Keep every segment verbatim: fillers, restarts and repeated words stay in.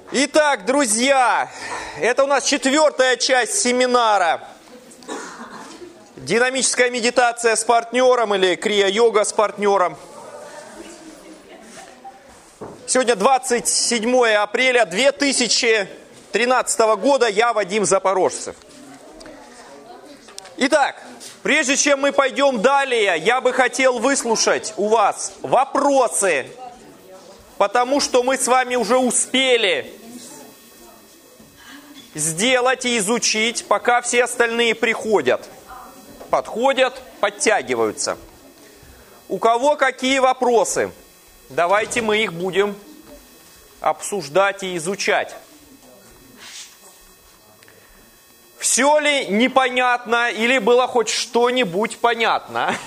Итак, друзья, это у нас четвертая часть семинара «Динамическая медитация с партнером» или «Крия-йога с партнером». Сегодня двадцать седьмое апреля две тысячи тринадцатого года, я Вадим Запорожцев. Итак, прежде чем мы пойдем далее, я бы хотел выслушать у вас вопросы, потому что мы с вами уже успели сделать и изучить, пока все остальные приходят, подходят, подтягиваются. У кого какие вопросы? Давайте мы их будем обсуждать и изучать. Все ли непонятно или было хоть что-нибудь понятно?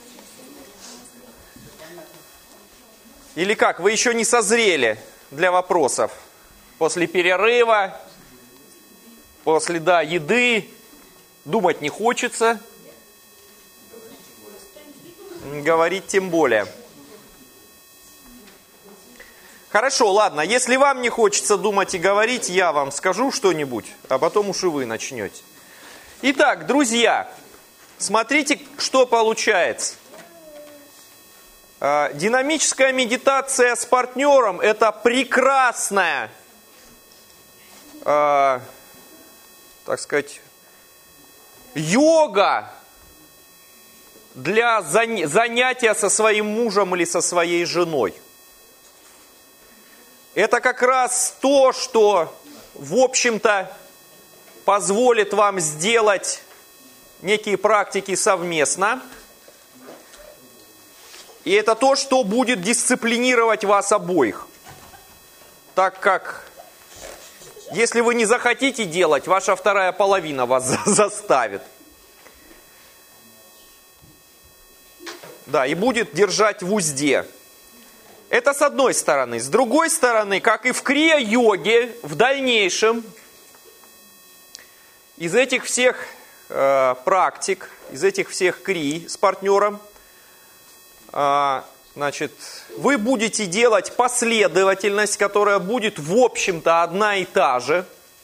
Или как, вы еще не созрели для вопросов? После перерыва, после, да, еды, думать не хочется, говорить тем более. Хорошо, ладно, если вам не хочется думать и говорить, я вам скажу что-нибудь, а потом уж и вы начнете. Итак, друзья, смотрите, что получается. Динамическая медитация с партнером – это прекрасная, э, так сказать, йога для занятия со своим мужем или со своей женой. Это как раз то, что, в общем-то, позволит вам сделать некие практики совместно. И это то, что будет дисциплинировать вас обоих. Так как, если вы не захотите делать, ваша вторая половина вас заставит. Да, и будет держать в узде. Это с одной стороны. С другой стороны, как и в крия-йоге, в дальнейшем из этих всех э, практик, из этих всех крий с партнером, э, значит, вы будете делать последовательность, которая будет, в общем-то, одна и та же,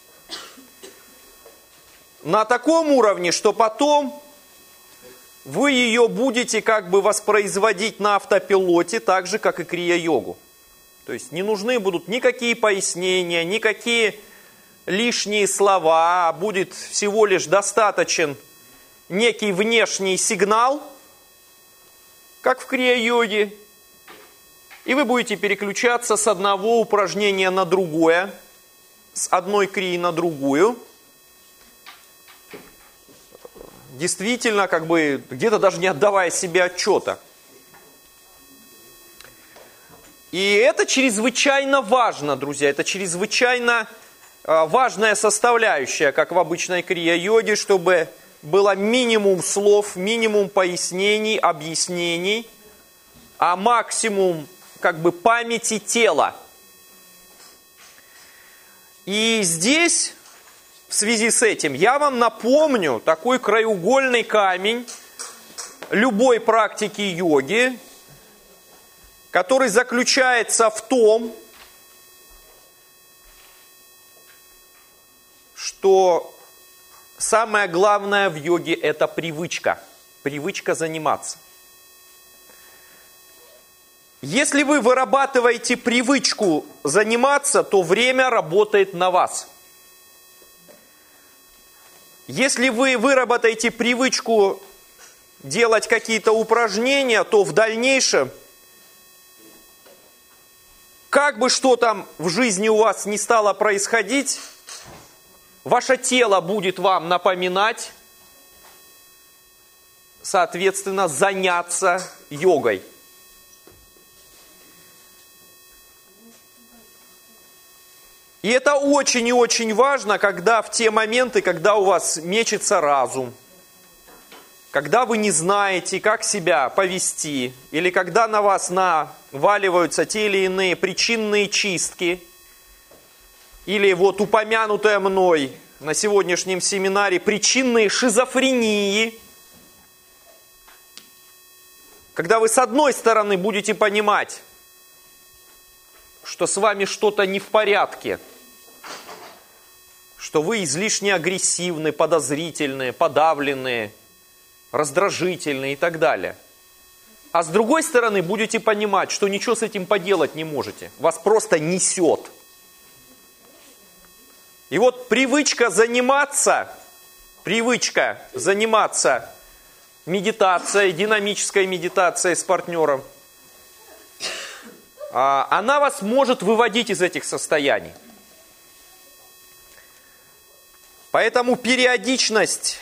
на таком уровне, что потом вы ее будете как бы воспроизводить на автопилоте, так же, как и крия-йогу. То есть не нужны будут никакие пояснения, никакие лишние слова, будет всего лишь достаточен некий внешний сигнал, как в крия-йоге, и вы будете переключаться с одного упражнения на другое, с одной крии на другую. Действительно, как бы, где-то даже не отдавая себе отчета. И это чрезвычайно важно, друзья, это чрезвычайно э, важная составляющая, как в обычной крия-йоге, чтобы было минимум слов, минимум пояснений, объяснений, а максимум, как бы, памяти тела. И здесь... В связи с этим я вам напомню такой краеугольный камень любой практики йоги, который заключается в том, что самое главное в йоге – это привычка, привычка заниматься. Если вы вырабатываете привычку заниматься, то время работает на вас. Если вы выработаете привычку делать какие-то упражнения, то в дальнейшем, как бы что там в жизни у вас ни стало происходить, ваше тело будет вам напоминать, соответственно, заняться йогой. И это очень и очень важно, когда в те моменты, когда у вас мечется разум, когда вы не знаете, как себя повести, или когда на вас наваливаются те или иные причинные чистки, или вот упомянутое мной на сегодняшнем семинаре причинные шизофрении, когда вы с одной стороны будете понимать, что с вами что-то не в порядке, что вы излишне агрессивны, подозрительны, подавленные, раздражительные и так далее. А с другой стороны, будете понимать, что ничего с этим поделать не можете. Вас просто несет. И вот привычка заниматься, привычка заниматься медитацией, динамической медитацией с партнером, она вас может выводить из этих состояний. Поэтому периодичность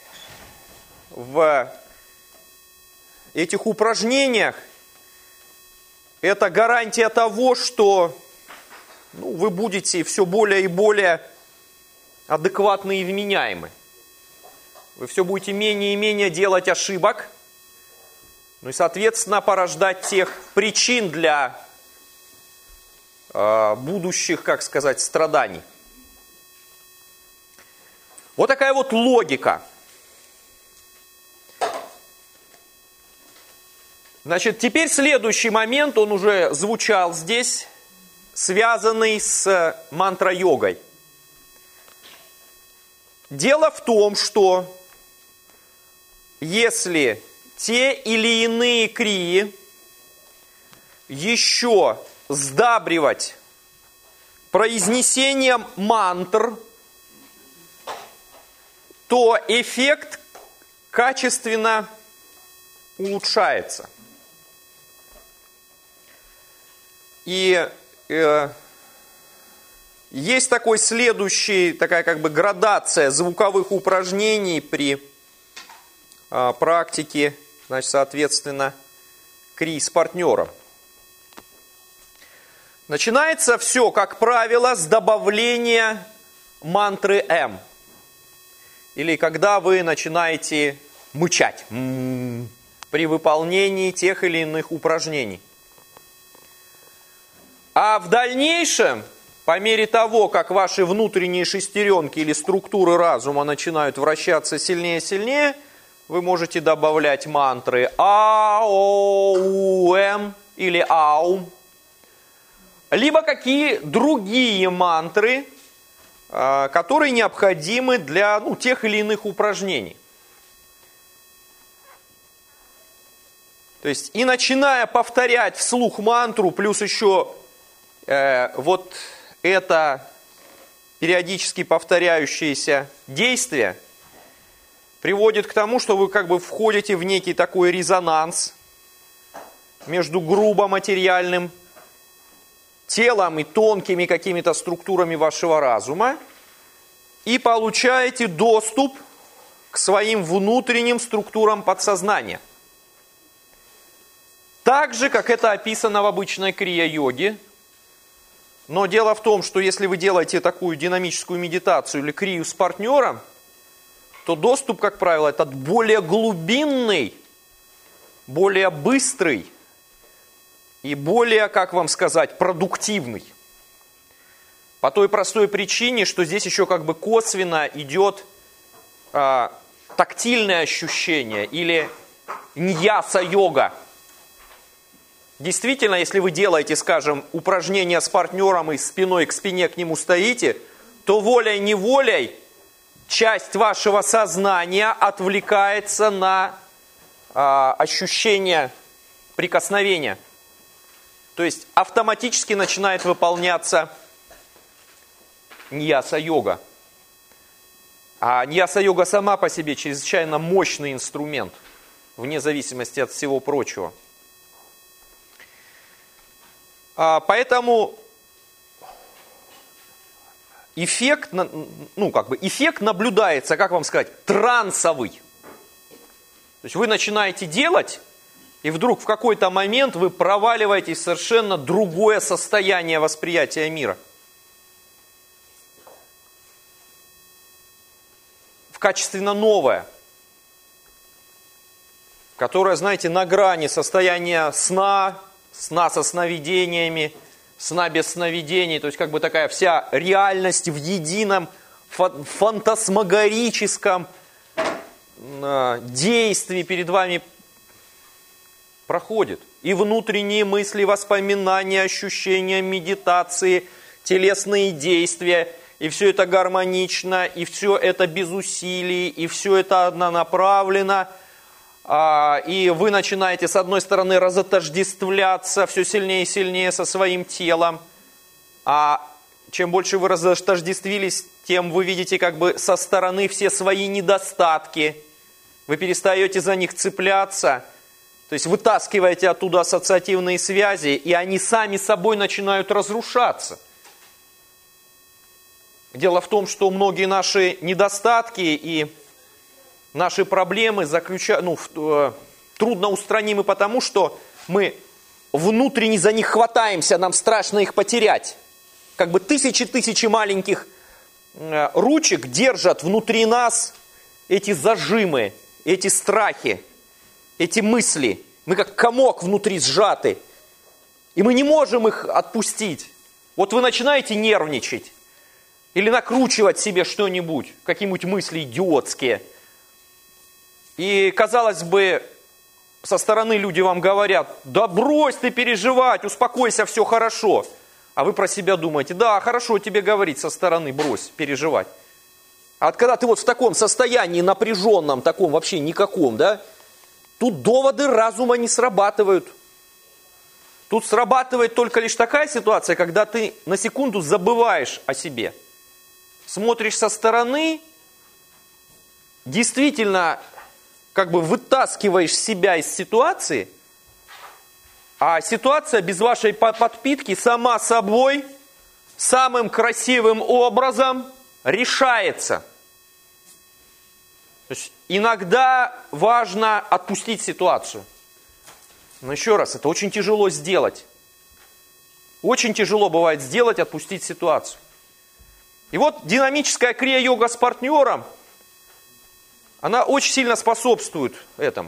в этих упражнениях – это гарантия того, что ну, вы будете все более и более адекватны и вменяемы. Вы все будете менее и менее делать ошибок, ну и, соответственно, порождать тех причин для э, будущих, как сказать, страданий. Вот такая вот логика. Значит, теперь следующий момент, он уже звучал здесь, связанный с мантра-йогой. Дело в том, что если те или иные крии еще сдабривать произнесением мантр, то эффект качественно улучшается. И э, есть такой следующий, такая как бы градация звуковых упражнений при э, практике, значит, соответственно, крии с партнером. Начинается все, как правило, с добавления мантры М. Или когда вы начинаете мычать м-м, при выполнении тех или иных упражнений. А в дальнейшем, по мере того, как ваши внутренние шестеренки или структуры разума начинают вращаться сильнее и сильнее, вы можете добавлять мантры А-О-У-М или Аум, либо какие другие мантры, которые необходимы для ну, тех или иных упражнений. То есть, и начиная повторять вслух мантру, плюс еще э, вот это периодически повторяющееся действие, приводит к тому, что вы как бы входите в некий такой резонанс между грубо материальным телом и тонкими какими-то структурами вашего разума и получаете доступ к своим внутренним структурам подсознания. Так же, как это описано в обычной крия-йоге. Но дело в том, что если вы делаете такую динамическую медитацию или крию с партнером, то доступ, как правило, этот более глубинный, более быстрый, и более, как вам сказать, продуктивный. По той простой причине, что здесь еще как бы косвенно идет э, тактильное ощущение или ньяса-йога. Действительно, если вы делаете, скажем, упражнение с партнером и спиной к спине к нему стоите, то волей-неволей часть вашего сознания отвлекается на э, ощущение прикосновения. То есть автоматически начинает выполняться ньяса-йога. А ньяса-йога сама по себе чрезвычайно мощный инструмент, вне зависимости от всего прочего. А, поэтому эффект, ну, как бы, эффект наблюдается, как вам сказать, трансовый. То есть вы начинаете делать, и вдруг в какой-то момент вы проваливаетесь в совершенно другое состояние восприятия мира. В качественно новое. Которое, знаете, на грани состояния сна, сна со сновидениями, сна без сновидений. То есть как бы такая вся реальность в едином фантасмагорическом действии перед вами проходит. И внутренние мысли, воспоминания, ощущения, медитации, телесные действия, и все это гармонично, и все это без усилий, и все это однонаправленно. И вы начинаете, с одной стороны, разотождествляться все сильнее и сильнее со своим телом. А чем больше вы разотождествились, тем вы видите как бы со стороны все свои недостатки. Вы перестаете за них цепляться. То есть вытаскиваете оттуда ассоциативные связи, и они сами собой начинают разрушаться. Дело в том, что многие наши недостатки и наши проблемы заключа... ну, трудно устранимы потому, что мы внутренне за них хватаемся, нам страшно их потерять. Как бы тысячи-тысячи маленьких ручек держат внутри нас эти зажимы, эти страхи, эти мысли. Мы как комок внутри сжаты. И мы не можем их отпустить. Вот вы начинаете нервничать или накручивать себе что-нибудь, какие-нибудь мысли идиотские. И, казалось бы, со стороны люди вам говорят: да брось ты переживать, успокойся, все хорошо. А вы про себя думаете: да, хорошо тебе говорить со стороны, брось переживать. А вот когда ты вот в таком состоянии напряженном, таком вообще никаком, да, тут доводы разума не срабатывают. Тут срабатывает только лишь такая ситуация, когда ты на секунду забываешь о себе. Смотришь со стороны, действительно как бы вытаскиваешь себя из ситуации, а ситуация без вашей подпитки сама собой, самым красивым образом решается. То есть иногда важно отпустить ситуацию. Но еще раз, это очень тяжело сделать. Очень тяжело бывает сделать, отпустить ситуацию. И вот динамическая крия-йога с партнером, она очень сильно способствует этому.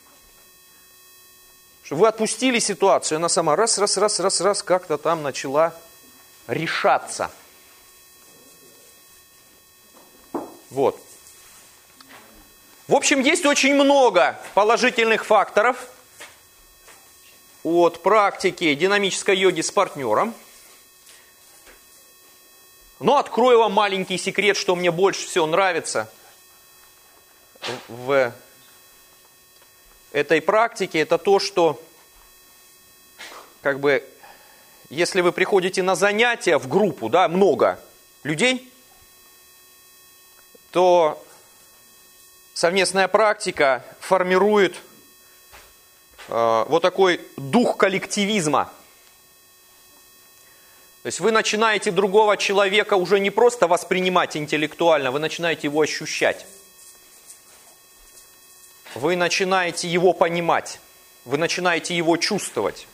Чтобы вы отпустили ситуацию, она сама раз, раз, раз, раз, раз, как-то там начала решаться. Вот. В общем, есть очень много положительных факторов от практики динамической йоги с партнером. Но открою вам маленький секрет, что мне больше всего нравится в этой практике. Это то, что как бы, если вы приходите на занятия в группу, да, много людей, то совместная практика формирует э, вот такой дух коллективизма. То есть вы начинаете другого человека уже не просто воспринимать интеллектуально, вы начинаете его ощущать. Вы начинаете его понимать, вы начинаете его чувствовать.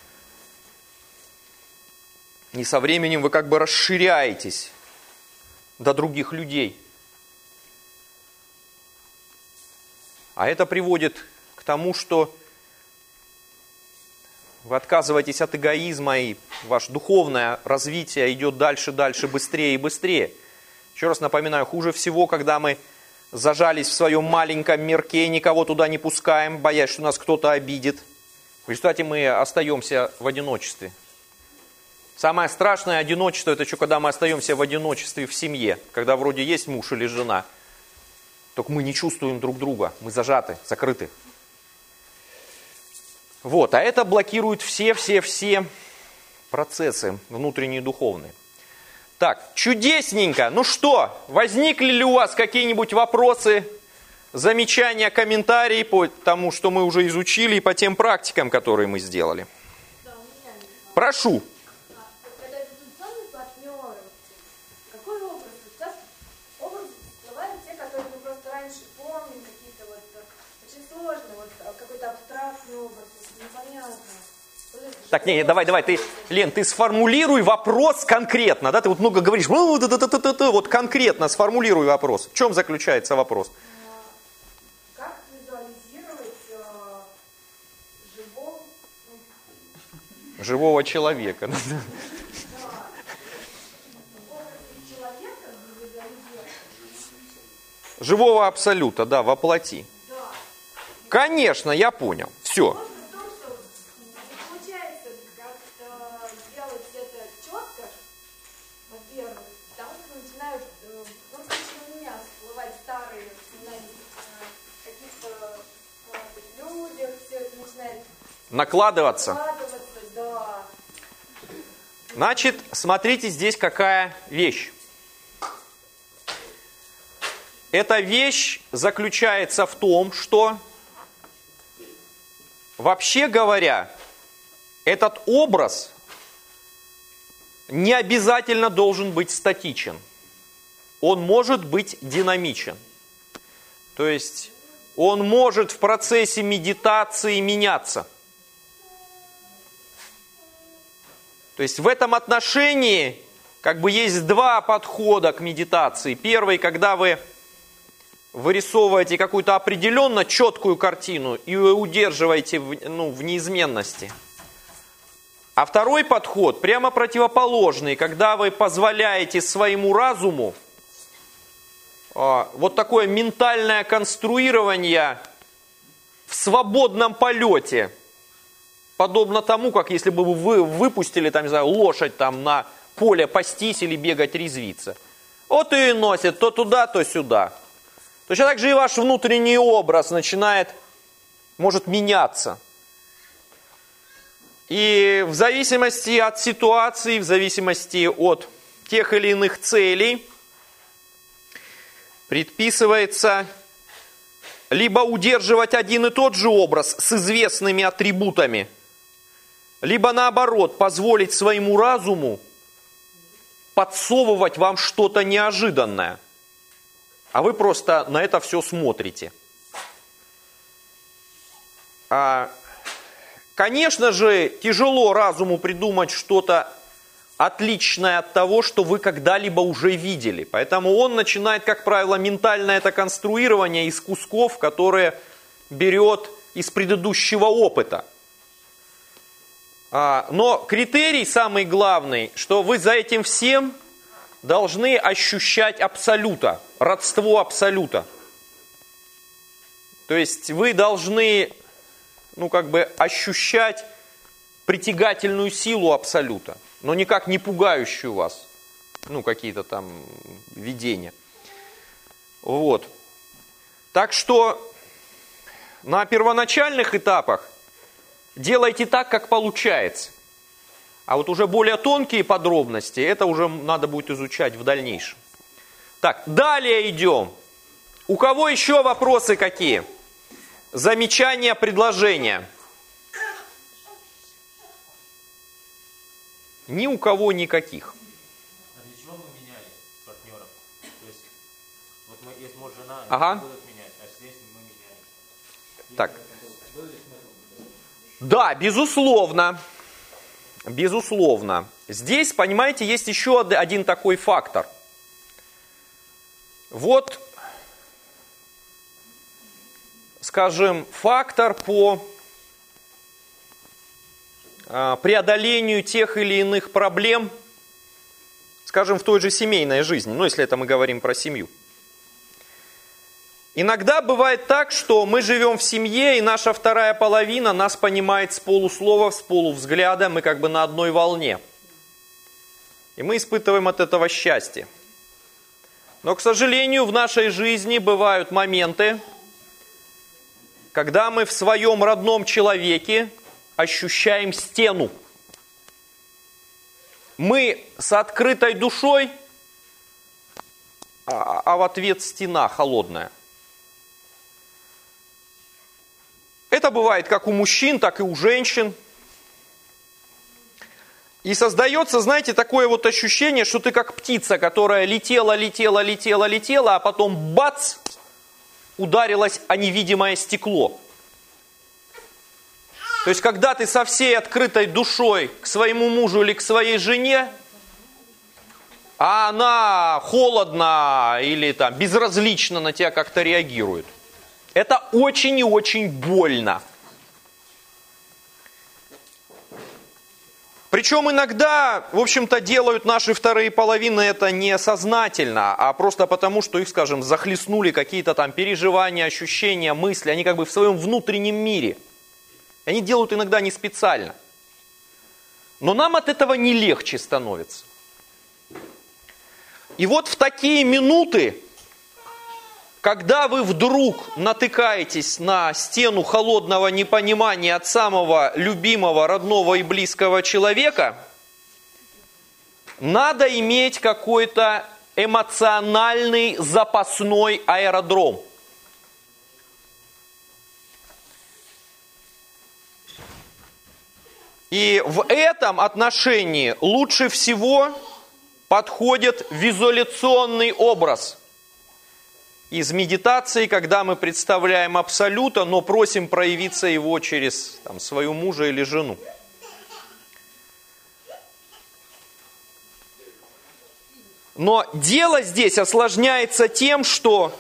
И со временем вы как бы расширяетесь до других людей. А это приводит к тому, что вы отказываетесь от эгоизма, и ваше духовное развитие идет дальше, дальше, быстрее и быстрее. Еще раз напоминаю, хуже всего, когда мы зажались в своем маленьком мирке, никого туда не пускаем, боясь, что нас кто-то обидит. В результате мы остаемся в одиночестве. Самое страшное одиночество, это еще когда мы остаемся в одиночестве в семье, когда вроде есть муж или жена, только мы не чувствуем друг друга, мы зажаты, закрыты. Вот, а это блокирует все-все-все процессы внутренние духовные. Так, чудесненько. Ну что, возникли ли у вас какие-нибудь вопросы, замечания, комментарии по тому, что мы уже изучили, и по тем практикам, которые мы сделали? Да, у меня есть. Прошу. Когда дистанционные партнеры, какой образ? Сейчас образы всплывают те, которые мы просто раньше помним, какие-то вот очень сложные, вот какой-то абстрактный образ, непонятно. Так, не, не, давай, давай, ты, Лен, ты сформулируй вопрос конкретно, да, ты вот много говоришь, вот конкретно сформулируй вопрос. В чем заключается вопрос? Как визуализировать э, живого, Живого человека. да, образ человека визуализировать? Живого абсолюта, да, воплоти. Да. Конечно, я понял. Все. Вопрос в том, что не получается как-то сделать это четко, во-первых, потому что воспоминаний о каких-то, может быть, людях, все это начинает накладываться. накладываться, да. Значит, смотрите, здесь какая вещь. Эта вещь заключается в том, что, вообще говоря, этот образ не обязательно должен быть статичен. Он может быть динамичен. То есть он может в процессе медитации меняться. То есть в этом отношении как бы есть два подхода к медитации. Первый, когда вы вырисовываете какую-то определенно четкую картину и удерживаете в, ну, в неизменности. А второй подход прямо противоположный, когда вы позволяете своему разуму а, вот такое ментальное конструирование в свободном полете, подобно тому, как если бы вы выпустили там, не знаю, лошадь там, на поле пастись или бегать резвиться. Вот и носит то туда, то сюда. Точно так же и ваш внутренний образ начинает, может меняться. И в зависимости от ситуации, в зависимости от тех или иных целей, предписывается либо удерживать один и тот же образ с известными атрибутами, либо наоборот позволить своему разуму подсовывать вам что-то неожиданное. А вы просто на это все смотрите. А, конечно же, тяжело разуму придумать что-то отличное от того, что вы когда-либо уже видели. Поэтому он начинает, как правило, ментальное это конструирование из кусков, которые берет из предыдущего опыта. А, но критерий самый главный, что вы за этим всем должны ощущать абсолюта, родство абсолюта. То есть вы должны, ну, как бы ощущать притягательную силу абсолюта, но никак не пугающую вас, ну, какие-то там видения. Вот. Так что на первоначальных этапах делайте так, как получается. А вот уже более тонкие подробности, это уже надо будет изучать в дальнейшем. Так, далее идем. У кого еще вопросы какие? Замечания, предложения? Ни у кого никаких. А для чего мы меняли партнеров? То есть, вот мы, есть муж, жена, ага. они будут менять, а здесь мы меняем. Так. Да, безусловно. Безусловно. Здесь, понимаете, есть еще один такой фактор. Вот, скажем, фактор по преодолению тех или иных проблем, скажем, в той же семейной жизни, ну, если это мы говорим про семью. Иногда бывает так, что мы живем в семье, и наша вторая половина нас понимает с полуслова, с полувзгляда, мы как бы на одной волне. И мы испытываем от этого счастье. Но, к сожалению, в нашей жизни бывают моменты, когда мы в своем родном человеке ощущаем стену. Мы с открытой душой, а, а в ответ стена холодная. Это бывает как у мужчин, так и у женщин. И создается, знаете, такое вот ощущение, что ты как птица, которая летела, летела, летела, летела, а потом бац, ударилась о невидимое стекло. То есть, когда ты со всей открытой душой к своему мужу или к своей жене, а она холодно или там безразлично на тебя как-то реагирует, это очень и очень больно. Причем иногда, в общем-то, делают наши вторые половины это не сознательно, а просто потому, что их, скажем, захлестнули какие-то там переживания, ощущения, мысли. Они как бы в своем внутреннем мире. Они делают иногда не специально. Но нам от этого не легче становится. И вот в такие минуты когда вы вдруг натыкаетесь на стену холодного непонимания от самого любимого, родного и близкого человека, надо иметь какой-то эмоциональный запасной аэродром. И в этом отношении лучше всего подходит визуализационный образ из медитации, когда мы представляем Абсолюта, но просим проявиться его через там, свою мужа или жену. Но дело здесь осложняется тем, что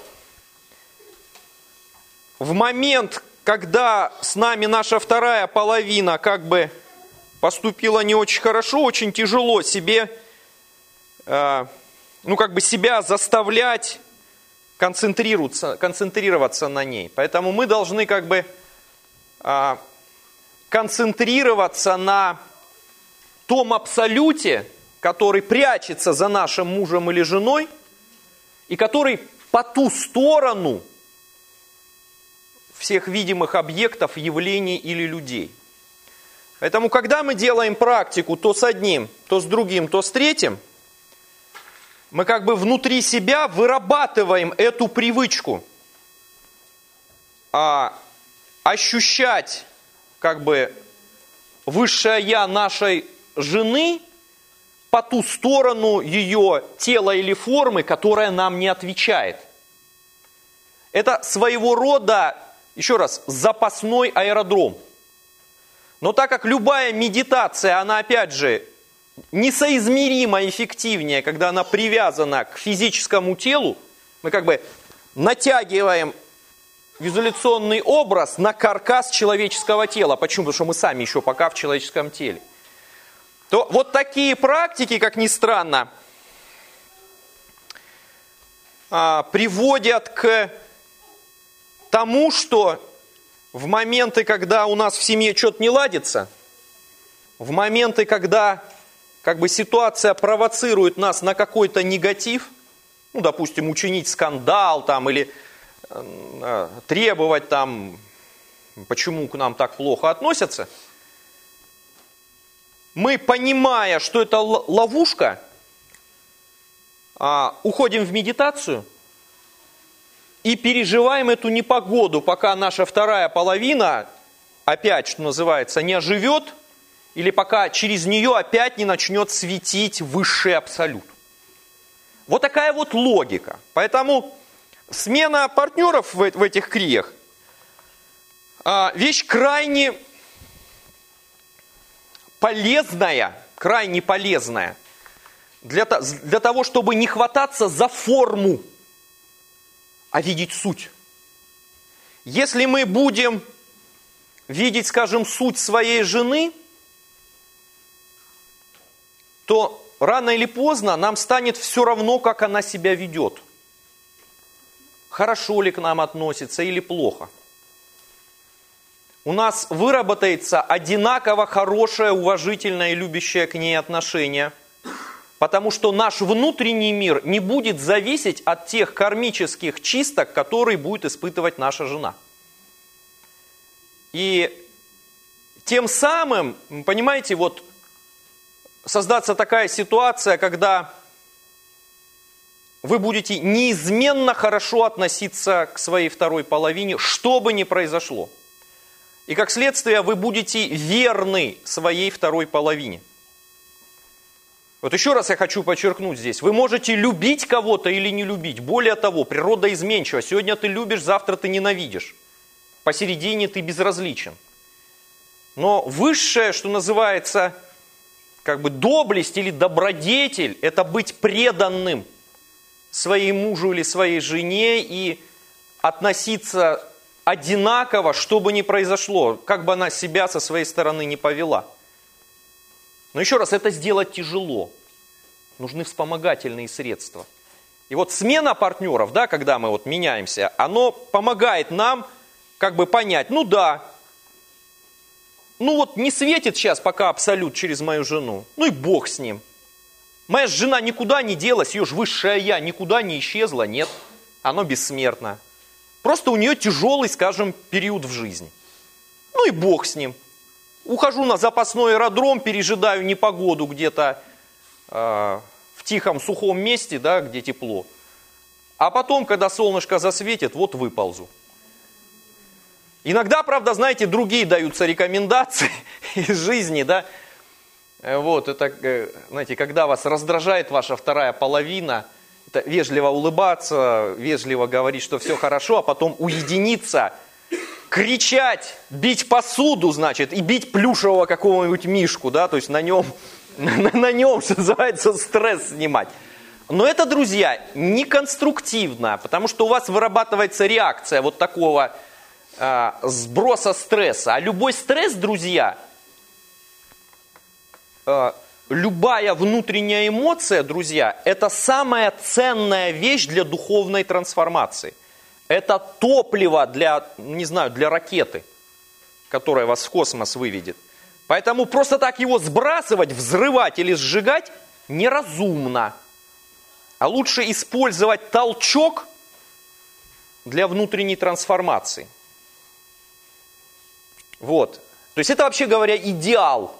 в момент, когда с нами наша вторая половина как бы поступила не очень хорошо, очень тяжело себе, э, ну как бы себя заставлять концентрироваться, концентрироваться на ней. Поэтому мы должны как бы э, концентрироваться на том абсолюте, который прячется за нашим мужем или женой, и который по ту сторону всех видимых объектов, явлений или людей. Поэтому, когда мы делаем практику то с одним, то с другим, то с третьим, мы как бы внутри себя вырабатываем эту привычку а, ощущать как бы высшее я нашей жены по ту сторону ее тела или формы, которая нам не отвечает. Это своего рода, еще раз, запасной аэродром. Но так как любая медитация, она опять же несоизмеримо эффективнее, когда она привязана к физическому телу, мы как бы натягиваем визуализационный образ на каркас человеческого тела. Почему? Потому что мы сами еще пока в человеческом теле. То вот такие практики, как ни странно, приводят к тому, что в моменты, когда у нас в семье что-то не ладится, в моменты, когда как бы ситуация провоцирует нас на какой-то негатив, ну, допустим, учинить скандал там, или э, требовать там, почему к нам так плохо относятся, мы, понимая, что это ловушка, э, уходим в медитацию и переживаем эту непогоду, пока наша вторая половина, опять, что называется, не оживет, или пока через нее опять не начнет светить высший абсолют. Вот такая вот логика. Поэтому смена партнеров в, в этих криях а, вещь крайне полезная, крайне полезная для, для того, чтобы не хвататься за форму, а видеть суть. Если мы будем видеть, скажем, суть своей жены, то рано или поздно нам станет все равно, как она себя ведет. Хорошо ли к нам относится или плохо. У нас выработается одинаково хорошее, уважительное и любящее к ней отношение, потому что наш внутренний мир не будет зависеть от тех кармических чисток, которые будет испытывать наша жена. И тем самым, понимаете, вот создаться такая ситуация, когда вы будете неизменно хорошо относиться к своей второй половине, что бы ни произошло. И как следствие вы будете верны своей второй половине. Вот еще раз я хочу подчеркнуть здесь. Вы можете любить кого-то или не любить. Более того, природа изменчива. Сегодня ты любишь, завтра ты ненавидишь. Посередине ты безразличен. Но высшее, что называется, как бы доблесть или добродетель, это быть преданным своей мужу или своей жене и относиться одинаково, что бы ни произошло, как бы она себя со своей стороны не повела. Но еще раз, это сделать тяжело. Нужны вспомогательные средства. И вот смена партнеров, да, когда мы вот меняемся, оно помогает нам как бы понять, ну да, ну вот не светит сейчас пока абсолют через мою жену, ну и бог с ним. Моя жена никуда не делась, ее же высшее я никуда не исчезла, нет. оно бессмертно. Просто у нее тяжелый, скажем, период в жизни. Ну и бог с ним. Ухожу на запасной аэродром, пережидаю непогоду где-то э, в тихом, сухом месте, да, где тепло. А потом, когда солнышко засветит, вот выползу. Иногда, правда, знаете, другие даются рекомендации из жизни, да. Вот, это, знаете, когда вас раздражает ваша вторая половина, это вежливо улыбаться, вежливо говорить, что все хорошо, а потом уединиться, кричать, бить посуду, значит, и бить плюшевого какого-нибудь мишку, да, то есть на нем, на, на нем, что называется, стресс снимать. Но это, друзья, не конструктивно, потому что у вас вырабатывается реакция вот такого э, сброса стресса. А любой стресс, друзья, э, любая внутренняя эмоция, друзья, это самая ценная вещь для духовной трансформации. Это топливо для, не знаю, для ракеты, которая вас в космос выведет. Поэтому просто так его сбрасывать, взрывать или сжигать неразумно. А лучше использовать толчок для внутренней трансформации. Вот. То есть это, вообще говоря, идеал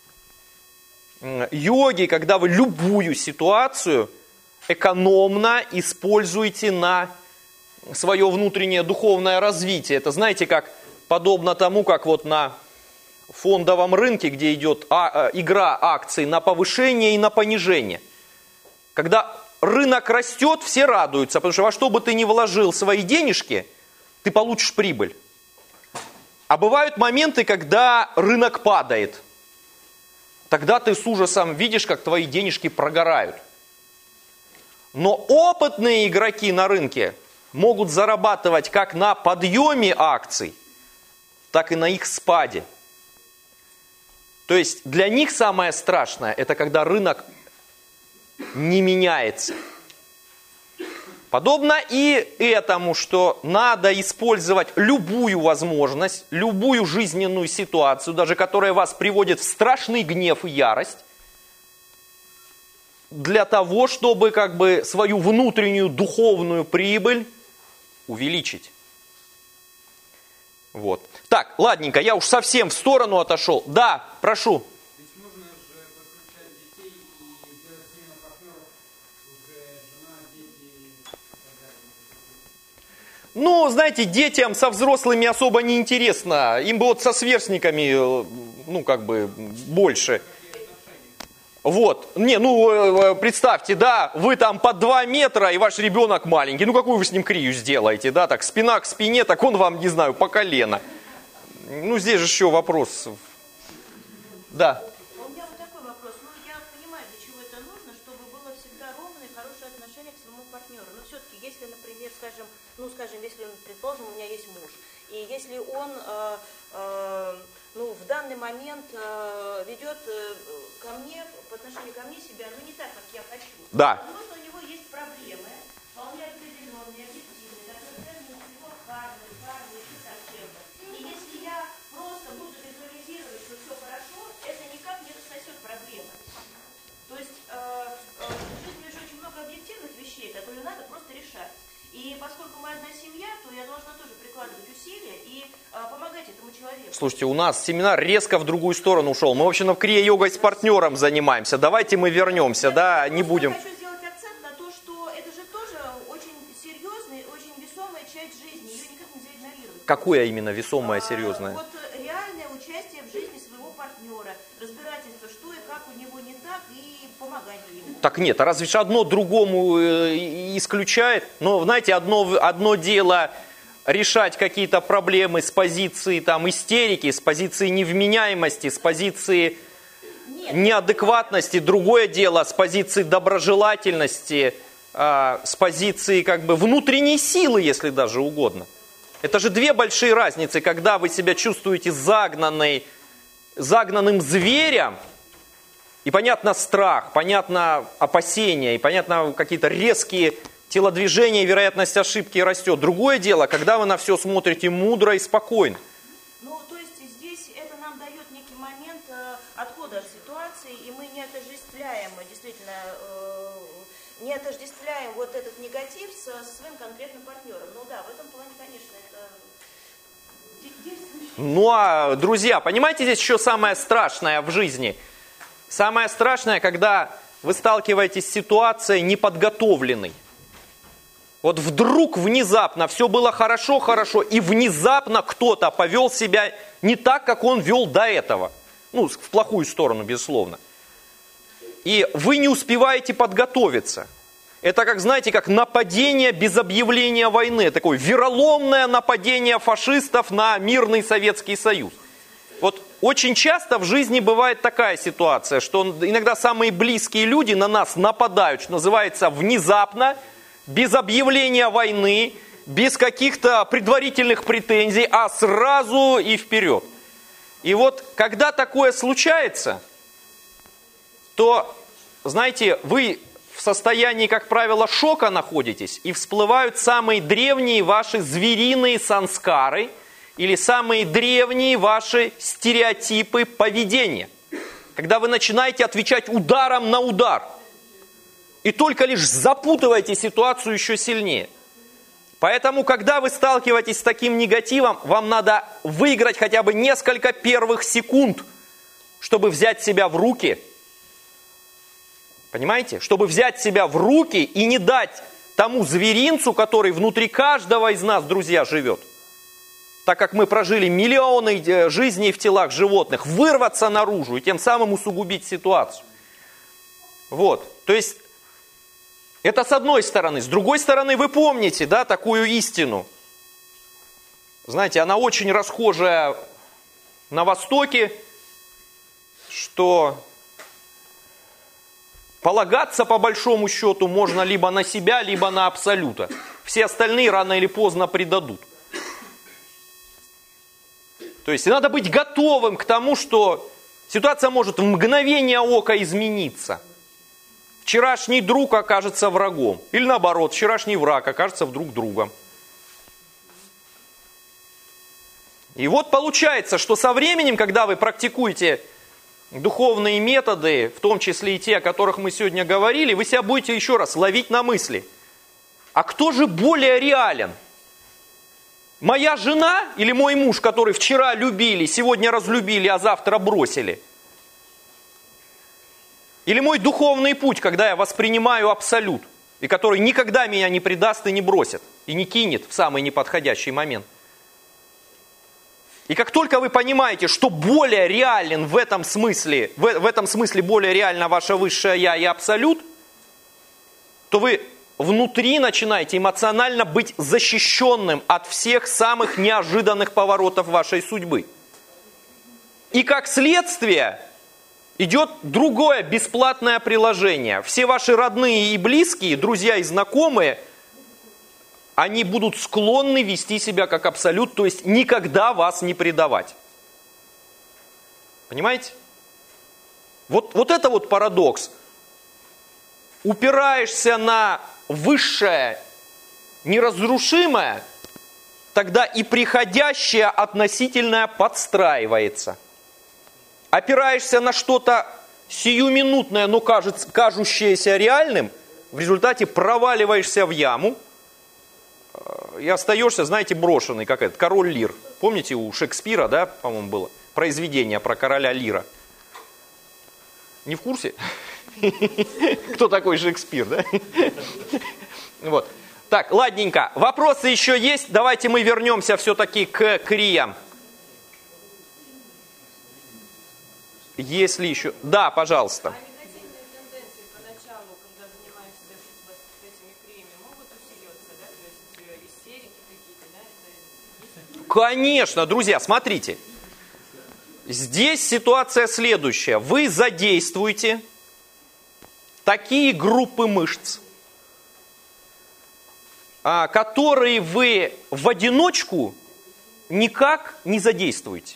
йоги, когда вы любую ситуацию экономно используете на свое внутреннее духовное развитие. Это, знаете, как подобно тому, как вот на фондовом рынке, где идет а, а, игра акций на повышение и на понижение. Когда рынок растет, все радуются, потому что во что бы ты ни вложил свои денежки, ты получишь прибыль. А бывают моменты, когда рынок падает. Тогда ты с ужасом видишь, как твои денежки прогорают. Но опытные игроки на рынке могут зарабатывать как на подъеме акций, так и на их спаде. То есть для них самое страшное, это когда рынок не меняется. Подобно и этому, что надо использовать любую возможность, любую жизненную ситуацию, даже которая вас приводит в страшный гнев и ярость, для того, чтобы как бы свою внутреннюю духовную прибыль увеличить. Вот. Так, ладненько, я уж совсем в сторону отошел. Да, прошу. Ведь можно же подключать детей и делать смену партнеров, уже жена, дети и так далее. Ну, знаете, детям со взрослыми особо не интересно. Им бы вот со сверстниками, ну, как бы, больше. Вот. Не, ну, представьте, да, вы там по два метра, и ваш ребенок маленький. Ну, какую вы с ним крию сделаете, да, так, спина к спине, так он вам, не знаю, по колено. Ну, здесь же еще вопрос. Да. У меня вот такой вопрос. Ну, я понимаю, для чего это нужно, чтобы было всегда ровное и хорошее отношение к своему партнеру. Но все-таки, если, например, скажем, ну, скажем, если, предположим, у меня есть муж, и если он, э, э, ну, в данный момент э, ведет э, ко мне, по отношению ко мне себя, ну, не так, как я хочу. Да. Возможно, у него есть проблемы, вполне определенные, объективные, которые связаны с его кармой, кармой, еще там чем-то. И если я просто буду визуализировать, что все хорошо, это никак не рассосет проблемы. То есть э, э, в жизни же очень много объективных вещей, которые надо просто решать. И поскольку мы одна семья, то я должна тоже прикладывать усилия и э, помогать этому человеку. Слушайте, у нас семинар резко в другую сторону ушел. Мы, в общем, в крия-йогой с партнером занимаемся. Давайте мы вернемся, я да, не будем... Я хочу сделать акцент на то, что это же тоже очень серьезная, очень весомая часть жизни. Ее никак нельзя игнорировать. Какое именно весомое, серьезное? А, вот реальное участие в жизни своего партнера, разбирательство, что и как у него не так, и помогание ему. Так нет, а разве же одно другому исключает? Но, знаете, одно, одно дело решать какие-то проблемы с позиции там, истерики, с позиции невменяемости, с позиции нет, неадекватности. Другое дело с позиции доброжелательности, с позиции как бы внутренней силы, если даже угодно. Это же две большие разницы, когда вы себя чувствуете загнанной, загнанным зверем, и понятно страх, понятно опасения, и понятно какие-то резкие телодвижения, и вероятность ошибки растет. Другое дело, когда вы на все смотрите мудро и спокойно. Ну, то есть здесь это нам дает некий момент э, отхода от ситуации, и мы не отождествляем, действительно, э, не не отождествляем вот этот негатив со, со своим конкретным партнером. Ну да, в этом плане, конечно, это действующее. Ну а, друзья, понимаете, здесь еще самое страшное в жизни? Самое страшное, когда вы сталкиваетесь с ситуацией неподготовленной. Вот вдруг внезапно все было хорошо-хорошо, и внезапно кто-то повел себя не так, как он вел до этого. Ну, в плохую сторону, безусловно. И вы не успеваете подготовиться. Это, как, знаете, как нападение без объявления войны. Такое вероломное нападение фашистов на мирный Советский Союз. Вот очень часто в жизни бывает такая ситуация, что иногда самые близкие люди на нас нападают, что называется, внезапно, без объявления войны, без каких-то предварительных претензий, а сразу и вперед. И вот, когда такое случается, то, знаете, вы в состоянии, как правило, шока находитесь, и всплывают самые древние ваши звериные санскары, или самые древние ваши стереотипы поведения. Когда вы начинаете отвечать ударом на удар, и только лишь запутываете ситуацию еще сильнее. Поэтому, когда вы сталкиваетесь с таким негативом, вам надо выиграть хотя бы несколько первых секунд, чтобы взять себя в руки. Понимаете? Чтобы взять себя в руки и не дать тому зверинцу, который внутри каждого из нас, друзья, живет, так как мы прожили миллионы жизней в телах животных, вырваться наружу и тем самым усугубить ситуацию. Вот. То есть, это с одной стороны. С другой стороны, вы помните, да, такую истину. Знаете, она очень расхожая на Востоке, что полагаться по большому счету можно либо на себя, либо на абсолюта. Все остальные рано или поздно предадут. То есть надо быть готовым к тому, что ситуация может в мгновение ока измениться. Вчерашний друг окажется врагом. Или наоборот, вчерашний враг окажется вдруг другом. И вот получается, что со временем, когда вы практикуете духовные методы, в том числе и те, о которых мы сегодня говорили, вы себя будете еще раз ловить на мысли. А кто же более реален? Моя жена или мой муж, который вчера любили, сегодня разлюбили, а завтра бросили? Или мой духовный путь, когда я воспринимаю абсолют, и который никогда меня не предаст и не бросит, и не кинет в самый неподходящий момент? И как только вы понимаете, что более реален в этом смысле, в, в этом смысле более реально ваше высшее Я и абсолют, то вы внутри начинаете эмоционально быть защищенным от всех самых неожиданных поворотов вашей судьбы. И как следствие идет другое бесплатное приложение. Все ваши родные и близкие, друзья и знакомые, они будут склонны вести себя как абсолют, то есть никогда вас не предавать. Понимаете? Вот, вот это вот парадокс. Упираешься на высшее, неразрушимое, тогда и приходящее относительное подстраивается. Опираешься на что-то сиюминутное, но кажется, кажущееся реальным, в результате проваливаешься в яму и остаешься, знаете, брошенный, как этот, король Лир. Помните, у Шекспира, да, по-моему, было произведение про короля Лира? Не в курсе? Кто такой Шекспир, да? Вот. Так, ладненько. Вопросы еще есть? Давайте мы вернемся все-таки к криям. Если еще... Да, пожалуйста. А негативные тенденции поначалу, когда занимаешься этими криями, могут усиливаться, да? То есть истерики какие-то, да? Это... Конечно, друзья, смотрите. Здесь ситуация следующая. Вы задействуете такие группы мышц, которые вы в одиночку никак не задействуете.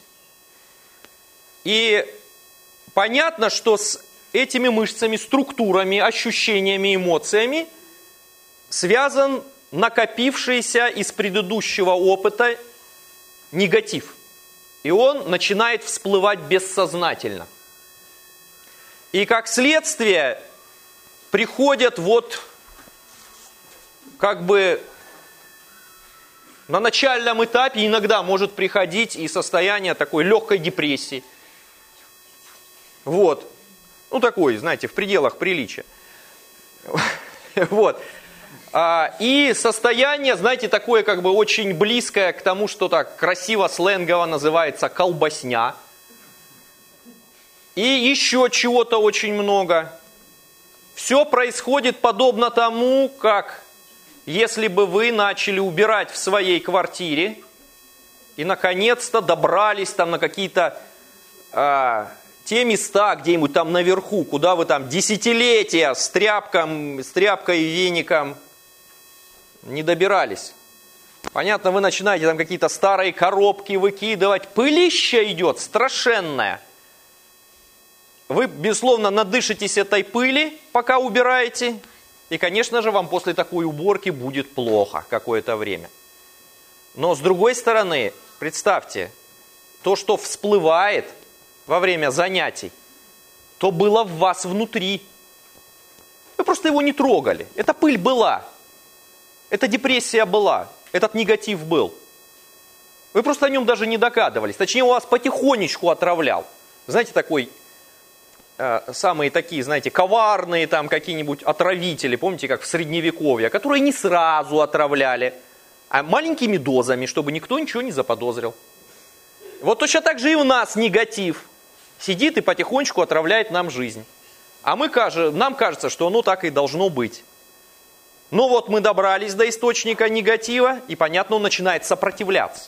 И понятно, что с этими мышцами, структурами, ощущениями, эмоциями связан накопившийся из предыдущего опыта негатив. И он начинает всплывать бессознательно. И как следствие приходят вот как бы на начальном этапе иногда может приходить и состояние такой легкой депрессии. Вот. Ну, такой, знаете, в пределах приличия. Вот. И состояние, знаете, такое как бы очень близкое к тому, что так красиво сленгово называется колбасня. И еще чего-то очень много. Все происходит подобно тому, как если бы вы начали убирать в своей квартире и наконец-то добрались там на какие-то а, те места где-нибудь там наверху, куда вы там десятилетия с, тряпком, с тряпкой и веником не добирались. Понятно, вы начинаете там какие-то старые коробки выкидывать, пылища идет страшенная. Вы, безусловно, надышитесь этой пыли, пока убираете. И, конечно же, вам после такой уборки будет плохо какое-то время. Но, с другой стороны, представьте, то, что всплывает во время занятий, то было в вас внутри. Вы просто его не трогали. Эта пыль была. Эта депрессия была. Этот негатив был. Вы просто о нем даже не догадывались. Точнее, он вас потихонечку отравлял. Знаете, такой... самые такие, знаете, коварные там какие-нибудь отравители, помните, как в Средневековье, которые не сразу отравляли, а маленькими дозами, чтобы никто ничего не заподозрил. Вот точно так же и у нас негатив сидит и потихонечку отравляет нам жизнь. А мы, нам кажется, что оно так и должно быть. Но вот мы добрались до источника негатива, и, понятно, он начинает сопротивляться.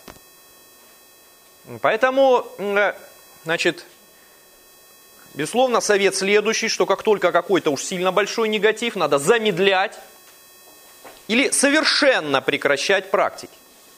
Поэтому, значит... Безусловно, совет следующий, что как только какой-то уж сильно большой негатив, надо замедлять или совершенно прекращать практики.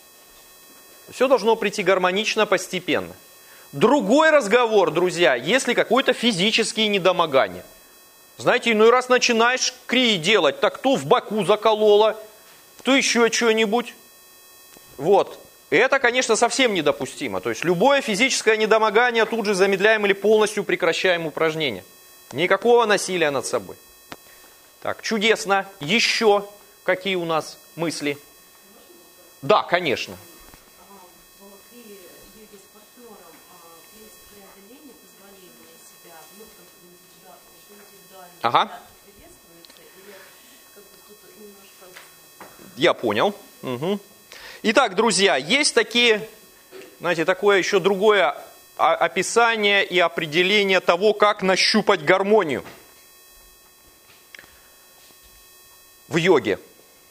Все должно прийти гармонично, постепенно. Другой разговор, друзья, если какое-то физические недомогание. Знаете, иной раз начинаешь крии делать, так то в боку закололо, то еще что-нибудь. Вот. И это, конечно, совсем недопустимо. То есть любое физическое недомогание тут же замедляем или полностью прекращаем упражнения. Никакого насилия над собой. Так, чудесно. Еще какие у нас мысли? Да, конечно. Ага. Я понял. Угу. Итак, друзья, есть такие, знаете, такое еще другое описание и определение того, как нащупать гармонию в йоге.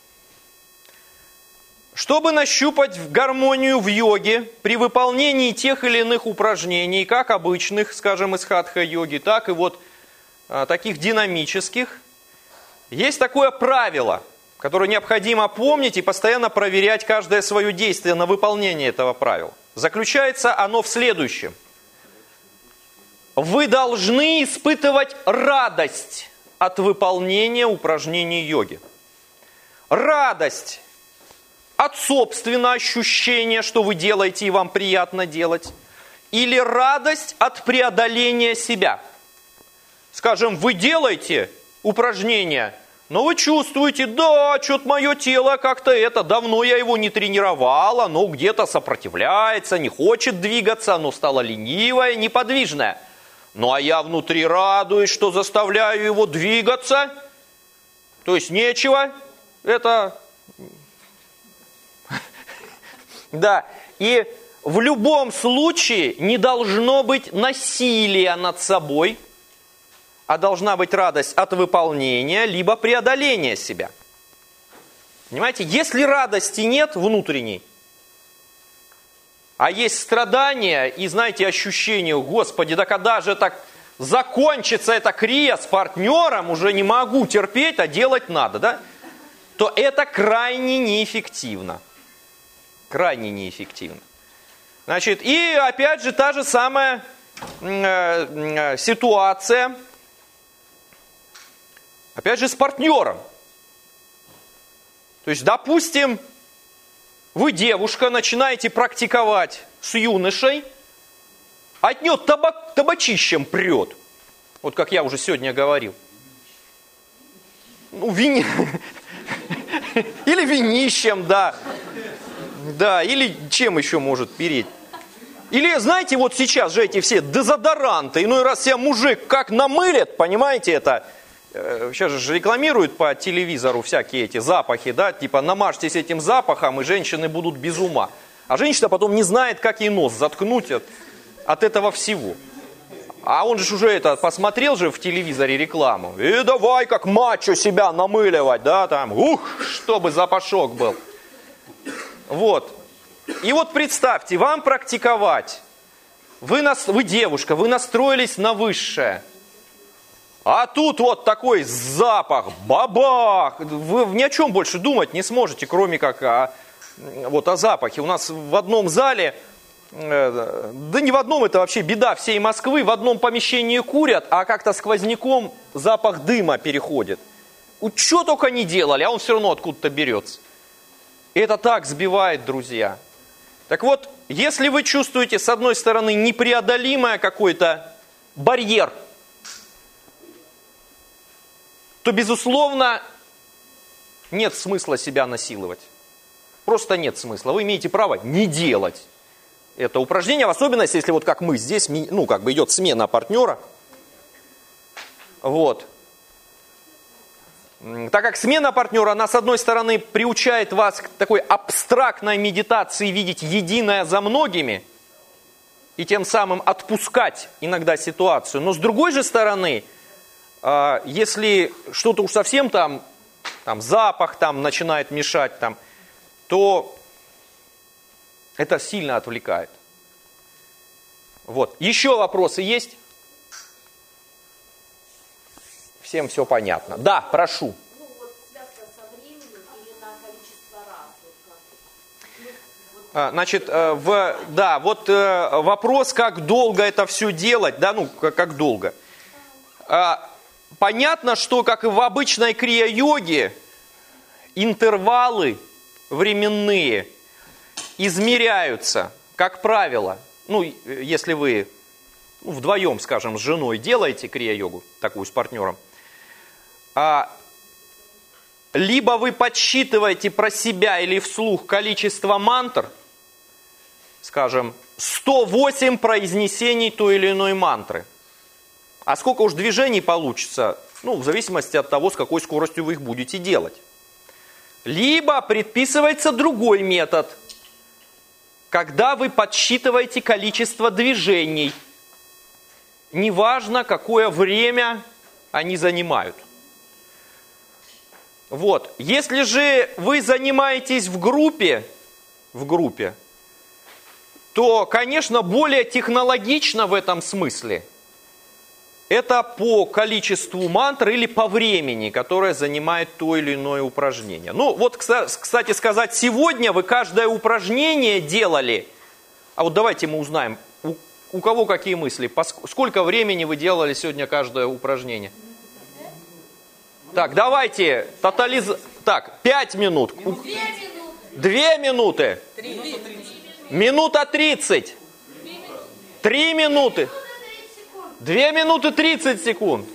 Чтобы нащупать гармонию в йоге при выполнении тех или иных упражнений, как обычных, скажем, из хатха-йоги, так и вот а, таких динамических, есть такое правило, которое необходимо помнить и постоянно проверять каждое свое действие на выполнение этого правила. Заключается оно в следующем. Вы должны испытывать радость от выполнения упражнений йоги. Радость от собственного ощущения, что вы делаете и вам приятно делать. Или радость от преодоления себя. Скажем, вы делаете упражнения, но вы чувствуете, да, что-то мое тело как-то это, давно я его не тренировал, оно где-то сопротивляется, не хочет двигаться, оно стало ленивое, неподвижное. Ну а я внутри радуюсь, что заставляю его двигаться. То есть нечего, это... Да, и в любом случае не должно быть насилия над собой, а должна быть радость от выполнения, либо преодоления себя. Понимаете, если радости нет внутренней, а есть страдания и, знаете, ощущение, Господи, да когда же так закончится эта крия с партнером, уже не могу терпеть, а делать надо, да? То это крайне неэффективно. Крайне неэффективно. Значит, и опять же та же самая э, э, ситуация, опять же, с партнером. То есть, допустим, вы, девушка, начинаете практиковать с юношей, от него табак, табачищем прет. Вот как я уже сегодня говорил. Ну, вини... Или винищем, да. Да, или чем еще может переть. Или, знаете, вот сейчас же эти все дезодоранты, иной раз себя мужик как намылит, понимаете это? Сейчас же рекламируют по телевизору всякие эти запахи, да, типа намажьтесь этим запахом, и женщины будут без ума. А женщина потом не знает, как ей нос заткнуть от, от этого всего. А он же уже это посмотрел же в телевизоре рекламу. И давай как мачо себя намыливать, да, там, ух, чтобы запашок был. Вот. И вот представьте, вам практиковать. Вы, нас, вы девушка, вы настроились на высшее. А тут вот такой запах, бабах. Вы ни о чем больше думать не сможете, кроме как о, вот, о запахе. У нас в одном зале, э, да не в одном, это вообще беда всей Москвы, в одном помещении курят, а как-то сквозняком запах дыма переходит. Что только не делали, а он все равно откуда-то берется. И это так сбивает, друзья. Так вот, если вы чувствуете, с одной стороны, непреодолимый какой-то барьер, то, безусловно, нет смысла себя насиловать. Просто нет смысла. Вы имеете право не делать это упражнение, в особенности, если вот как мы здесь, ну, как бы идет смена партнера. Вот. Так как смена партнера, она, с одной стороны, приучает вас к такой абстрактной медитации, видеть единое за многими, и тем самым отпускать иногда ситуацию. Но с другой же стороны, если что-то уж совсем там, там запах там начинает мешать, там, то это сильно отвлекает. Вот. Еще вопросы есть? Всем все понятно. Да, прошу. Ну, вот связка со временем или на количество раз? Вот как? Значит, в, да, вот вопрос, как долго это все делать, да, ну, как, как долго. Понятно, что, как и в обычной крия-йоге, интервалы временные измеряются, как правило, ну, если вы ну, вдвоем, скажем, с женой делаете крия-йогу, такую с партнером, а, либо вы подсчитываете про себя или вслух количество мантр, скажем, сто восемь произнесений той или иной мантры. А сколько уж движений получится, ну, в зависимости от того, с какой скоростью вы их будете делать. Либо предписывается другой метод, когда вы подсчитываете количество движений. Неважно, какое время они занимают. Вот. Если же вы занимаетесь в группе, в группе, то, конечно, более технологично в этом смысле. Это по количеству мантр или по времени, которое занимает то или иное упражнение. Ну, вот, кстати сказать, сегодня вы каждое упражнение делали. А вот давайте мы узнаем, у, у кого какие мысли. Сколько времени вы делали сегодня каждое упражнение? Так, давайте, тотализ... Так, пять минут. Две минуты. Две минуты. Три. Минута тридцать. Три минуты. Две минуты тридцать секунд.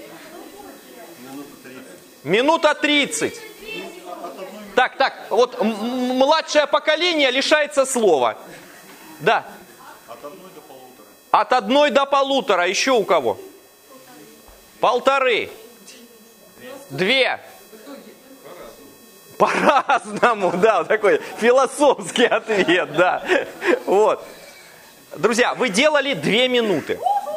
Минута тридцать. Так, так, вот младшее поколение лишается слова. Да. От одной до полутора. От одной до полутора. Еще у кого? Полторы. Две. По-разному, да, такой философский ответ, да. Вот. Друзья, вы делали две минуты.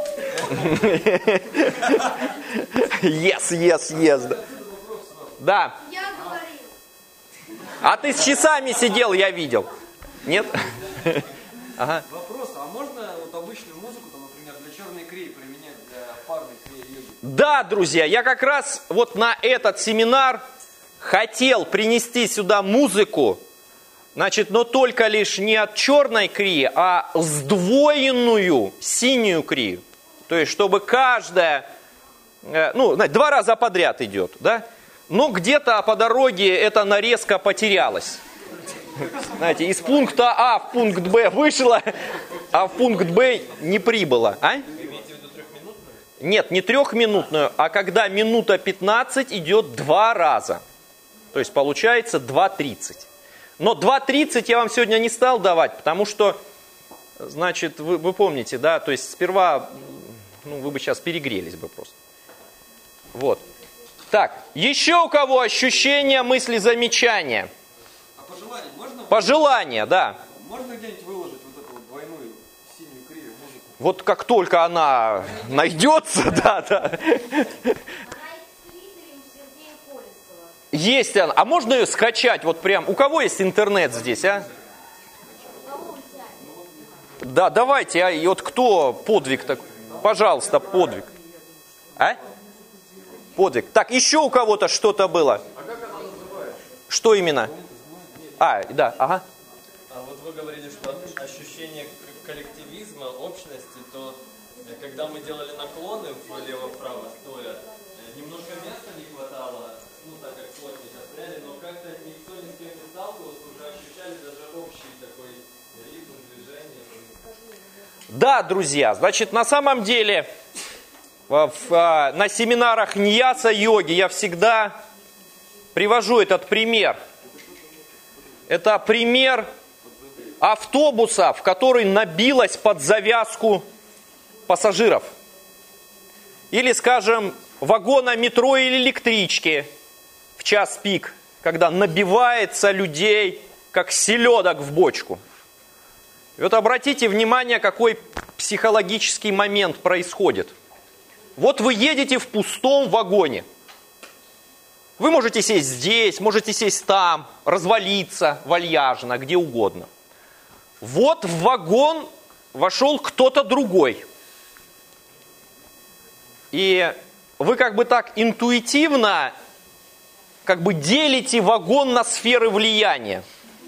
Yes, yes, yes. Да. Я говорил. А ты с часами сидел, я видел. Нет? Ага. Вопрос, а можно вот обычную музыку, там, например, для черной крии применять для парной крии-йоги? Да, друзья, я как раз вот на этот семинар хотел принести сюда музыку, значит, но только лишь не от черной крии, а сдвоенную синюю крию. То есть, чтобы каждая, ну, знаете, два раза подряд идет, да? Но где-то по дороге эта нарезка потерялась. Знаете, из пункта А в пункт Б вышла, а в пункт Б не прибыла. А? Нет, не трехминутную, а когда минута пятнадцать идет два раза. То есть получается два тридцать. Но два тридцать я вам сегодня не стал давать, потому что, значит, вы, вы помните, да, то есть сперва, ну, вы бы сейчас перегрелись бы просто. Вот. Так, еще у кого ощущения, мысли, замечания? А пожелания можно? Пожелания, да. Можно где-нибудь выложить вот эту вот двойную синюю кривую музыку? Вот как только она найдется, да, да. Есть она. А можно ее скачать вот прям? У кого есть интернет здесь, а? Да, давайте, а и вот кто подвиг такой? Пожалуйста, подвиг. А? Подвиг. Так, еще у кого-то что-то было? Что именно? А, да, ага. А вот вы говорили, что ощущение коллективизма, общности, то когда мы делали наклоны влево-вправо стоя, немножко места не хватало, ну так как плотненько стояли, но как-то никто ни с кем не сталкивался, уже ощущали даже общий такой ритм движения. Да, друзья, значит, на самом деле в, в, на семинарах ньяса-йоги я всегда привожу этот пример. Это пример автобуса, в который набилось под завязку пассажиров. Или, скажем, вагона метро или электрички в час пик, когда набивается людей, как селедок в бочку. И вот обратите внимание, какой психологический момент происходит. Вот вы едете в пустом вагоне. Вы можете сесть здесь, можете сесть там, развалиться вальяжно, где угодно. Вот в вагон вошел кто-то другой. И вы как бы так интуитивно как бы делите вагон на сферы влияния.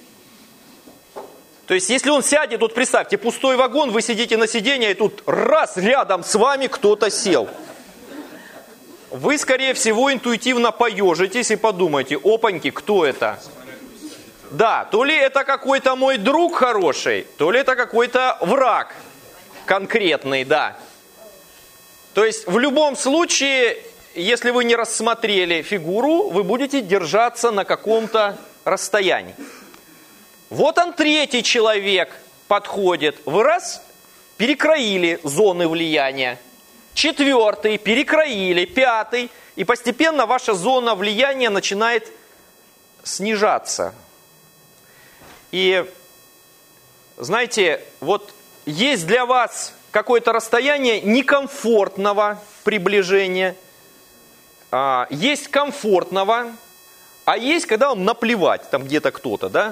То есть, если он сядет, вот представьте, пустой вагон, вы сидите на сиденье, и тут раз, рядом с вами кто-то сел. Вы, скорее всего, интуитивно поежитесь и подумаете, опаньки, кто это? Да, то ли это какой-то мой друг хороший, то ли это какой-то враг конкретный, да. То есть, в любом случае, если вы не рассмотрели фигуру, вы будете держаться на каком-то расстоянии. Вот он, третий человек, подходит. Вы раз, перекроили зоны влияния. Четвертый, перекроили. Пятый. И постепенно ваша зона влияния начинает снижаться. И, знаете, вот есть для вас какое-то расстояние некомфортного приближения. Есть комфортного, а есть, когда вам наплевать, там где-то кто-то, да?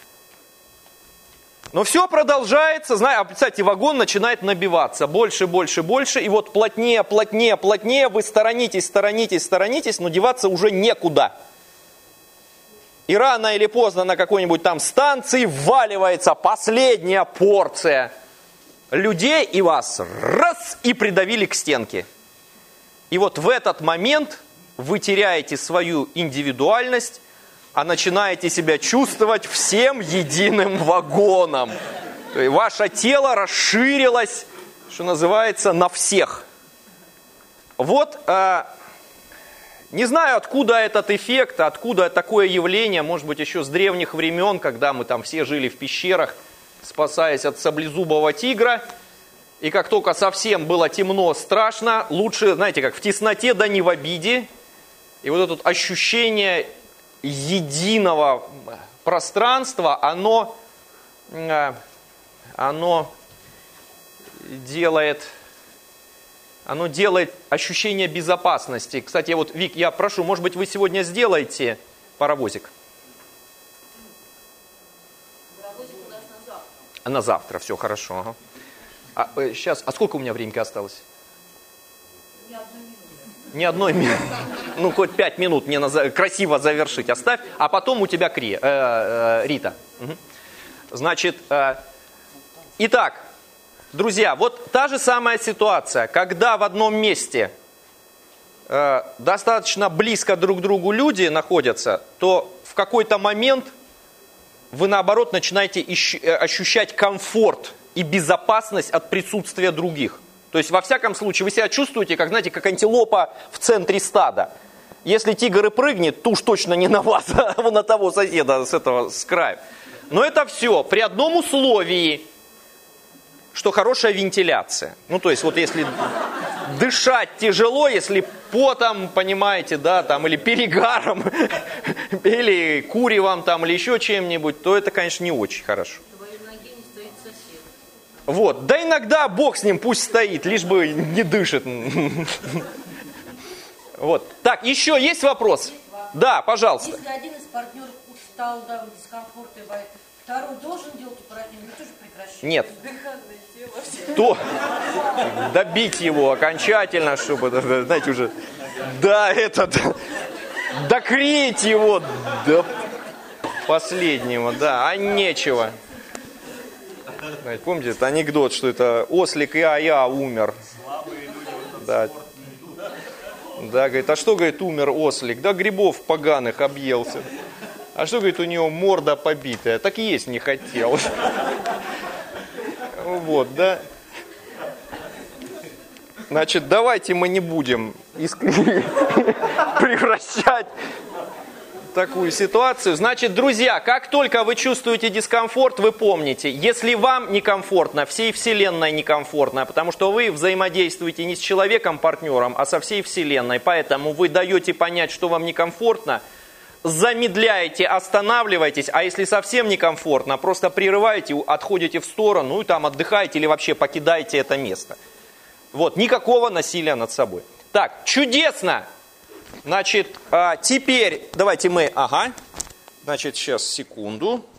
Но все продолжается, знаете, представьте, вагон начинает набиваться больше, больше, больше, и вот плотнее, плотнее, плотнее, вы сторонитесь, сторонитесь, сторонитесь, но деваться уже некуда. И рано или поздно на какой-нибудь там станции вваливается последняя порция людей, и вас раз, и придавили к стенке. И вот в этот момент вы теряете свою индивидуальность, а начинаете себя чувствовать всем единым вагоном. То есть ваше тело расширилось, что называется, на всех. Вот, э, не знаю, откуда этот эффект, откуда такое явление, может быть, еще с древних времен, когда мы там все жили в пещерах, спасаясь от саблезубого тигра. И как только совсем было темно, страшно, лучше, знаете, как в тесноте, да не в обиде. И вот это ощущение единого пространства, оно, оно делает, оно делает ощущение безопасности. Кстати, вот, Вик, я прошу, может быть, вы сегодня сделаете паровозик? Паровозик у нас на завтра. На завтра, все хорошо. Ага. А, э, сейчас, а сколько у меня времени осталось? Ни одной минуты. Ни одной минуты. Ну, хоть пять минут мне на, красиво завершить оставь, а потом у тебя Кри, э, э, Рита. Угу. Значит, э, итак, друзья, вот та же самая ситуация, когда в одном месте э, достаточно близко друг к другу люди находятся, то в какой-то момент вы, наоборот, начинаете ищ- ощущать комфорт и безопасность от присутствия других. То есть, во всяком случае, вы себя чувствуете, как, знаете, как антилопа в центре стада. Если тигр и прыгнет, то уж точно не на вас, а на того соседа с этого, с края. Но это все при одном условии, что хорошая вентиляция. Ну, то есть, вот если дышать тяжело, если потом, понимаете, да, там, или перегаром, или куревом, там, или еще чем-нибудь, то это, конечно, не очень хорошо. Вот, да иногда Бог с ним пусть стоит, лишь бы не дышит. Вот. Так, еще есть вопрос? Да, пожалуйста. Если один из партнеров устал, да, дискомфорт и боится, второй должен делать упражнение, тоже прекращать? Нет. То добить его окончательно, чтобы, знаете, уже, да, этот, докрыть его до последнего, да, а нечего. Помните, это анекдот, что это ослик и а-я умер. Да. Да, говорит, а что, говорит, умер ослик? Да грибов поганых объелся. А что, говорит, у него морда побитая? Так есть не хотел. Вот, да. Значит, давайте мы не будем превращать такую ситуацию. Значит, друзья, как только вы чувствуете дискомфорт, вы помните, если вам некомфортно, всей вселенной некомфортно, потому что вы взаимодействуете не с человеком-партнером, а со всей вселенной, поэтому вы даете понять, что вам некомфортно, замедляете, останавливаетесь, а если совсем некомфортно, просто прерываете, отходите в сторону, ну и там отдыхаете или вообще покидаете это место. Вот, никакого насилия над собой. Так, чудесно! Значит, а теперь давайте мы, ага, значит, сейчас, секунду.